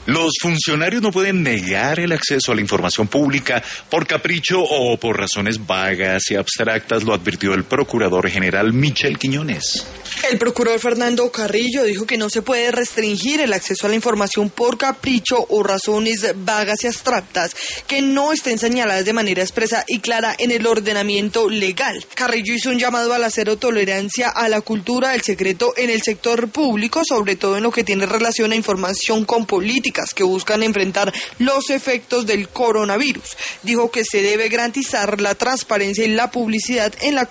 Los funcionarios no pueden negar el acceso a la información pública por capricho o por razones vagas y abstractas, lo advirtió el procurador general Michel Quiñones. El procurador Fernando Carrillo dijo que no se puede restringir el acceso a la información por capricho o razones vagas y abstractas que no estén señaladas de manera expresa y clara en el ordenamiento legal. Carrillo hizo un llamado a la cero tolerancia a la cultura del secreto en el sector público, sobre todo en lo que tiene relación a información con políticas que buscan enfrentar los efectos del coronavirus. Dijo que se debe garantizar la transparencia y la publicidad en la